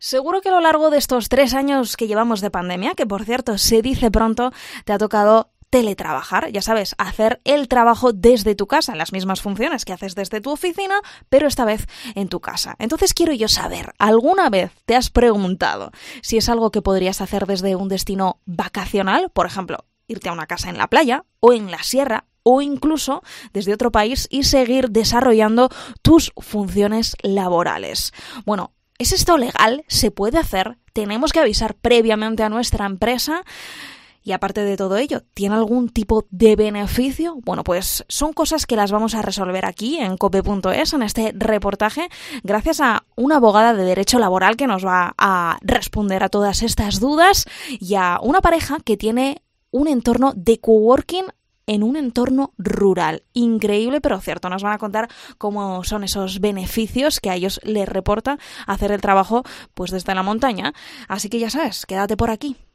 Seguro que a lo largo de estos 3 años que llevamos de pandemia, que por cierto se dice pronto, te ha tocado teletrabajar, ya sabes, hacer el trabajo desde tu casa, las mismas funciones que haces desde tu oficina, pero esta vez en tu casa. Entonces quiero yo saber, ¿alguna vez te has preguntado si es algo que podrías hacer desde un destino vacacional? Por ejemplo, irte a una casa en la playa o en la sierra, o incluso desde otro país y seguir desarrollando tus funciones laborales. Bueno, ¿es esto legal? ¿Se puede hacer? ¿Tenemos que avisar previamente a nuestra empresa? Y aparte de todo ello, ¿tiene algún tipo de beneficio? Bueno, pues son cosas que las vamos a resolver aquí en cope.es, en este reportaje, gracias a una abogada de derecho laboral que nos va a responder a todas estas dudas y a una pareja que tiene un entorno de coworking en un entorno rural. Increíble, pero cierto. Nos van a contar cómo son esos beneficios que a ellos les reporta hacer el trabajo pues desde la montaña. Así que ya sabes, quédate por aquí.